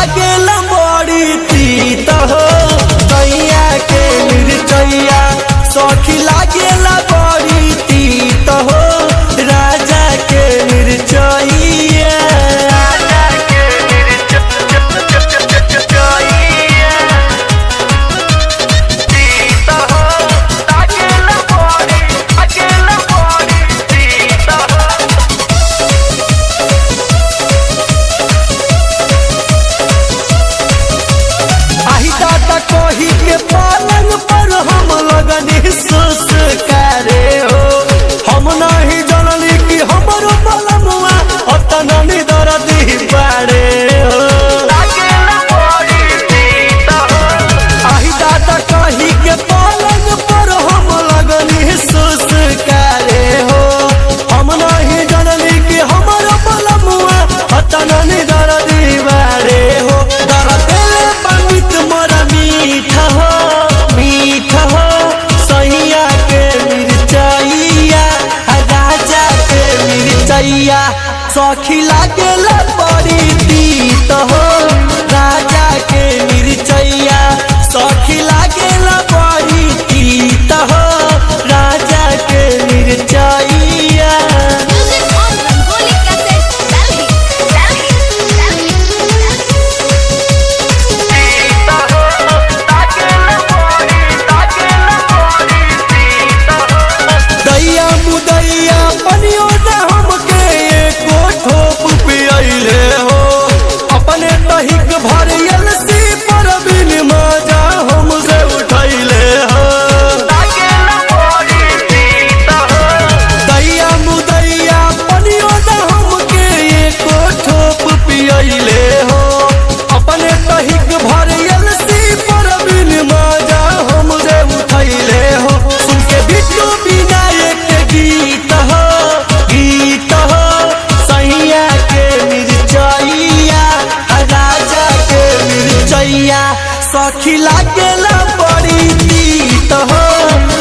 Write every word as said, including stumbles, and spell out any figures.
लागेला बड़ी तीत हो सैया के मिर्चैया सखी लागेला बड़ी तीत हो राजा के मिर्चैया। कोही के पालन पर हम लगनी सुस्कारे हो हम नहीं जनली कि हमरो बलमुआ अतना निदरदी बाड़े हो। आही दादा कही के पालन पर हम लगनी सुस्कारे हो हम नहीं जनली कि हमरो बलमुआ अतना निदरदी बाड़े हो। दरदेले पंडित मोरा मीठा हो मीठा हो सैया के मिर्चैया राजा के मिर्चैया सखी लागेला बड़ी तीत हो राजा के मिर्चैया सखी लागेला बड़ी तीत हो राजा के मिर्चैया। मुदैया बनियो न हमके एको ठोप पियले हो अपने तहिक भरियल सी पर बिन मजा हमसे उठैले हो। दैया मुदैया बनियो न हमके एको ठोप पियले हो अपने तहिक भरियल सी पर बिन मजा हमसे उठैले हो। सुन के बिट्टू बिना गीत हो गीत हो सैया के मिर्चैया राजा के मिर्चैया सखी लागेला बड़ी तीत हो